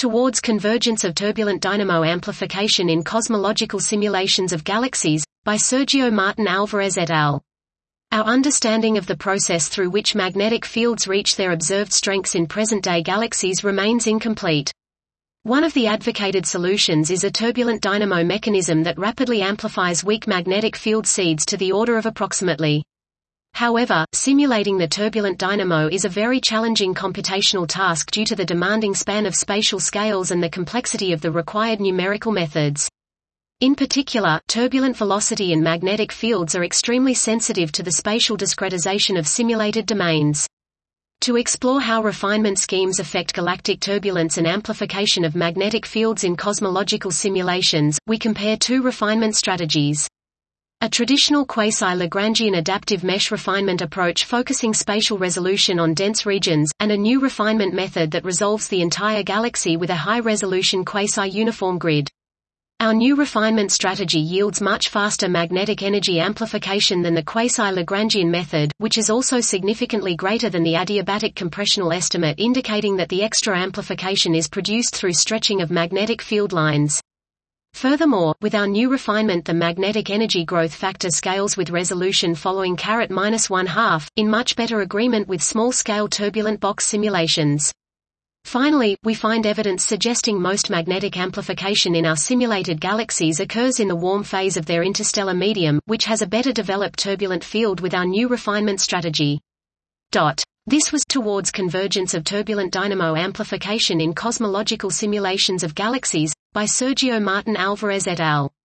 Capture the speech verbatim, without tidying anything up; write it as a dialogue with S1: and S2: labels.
S1: Towards Convergence of Turbulent Dynamo Amplification in Cosmological Simulations of Galaxies, by Sergio Martin Alvarez et al. Our understanding of the process through which magnetic fields reach their observed strengths in present-day galaxies remains incomplete. One of the advocated solutions is a turbulent dynamo mechanism that rapidly amplifies weak magnetic field seeds to the order of approximately. However, simulating the turbulent dynamo is a very challenging computational task due to the demanding span of spatial scales and the complexity of the required numerical methods. In particular, turbulent velocity and magnetic fields are extremely sensitive to the spatial discretization of simulated domains. To explore how refinement schemes affect galactic turbulence and amplification of magnetic fields in cosmological simulations, we compare two refinement strategies. A traditional quasi-Lagrangian adaptive mesh refinement approach focusing spatial resolution on dense regions, and a new refinement method that resolves the entire galaxy with a high-resolution quasi-uniform grid. Our new refinement strategy yields much faster magnetic energy amplification than the quasi-Lagrangian method, which is also significantly greater than the adiabatic compressional estimate, indicating that the extra amplification is produced through stretching of magnetic field lines. Furthermore, with our new refinement, the magnetic energy growth factor scales with resolution following caret minus one half, in much better agreement with small-scale turbulent box simulations. Finally, we find evidence suggesting most magnetic amplification in our simulated galaxies occurs in the warm phase of their interstellar medium, which has a better developed turbulent field with our new refinement strategy. Dot. This was Towards Convergence of Turbulent Dynamo Amplification in Cosmological Simulations of Galaxies, by Sergio Martin Alvarez et al.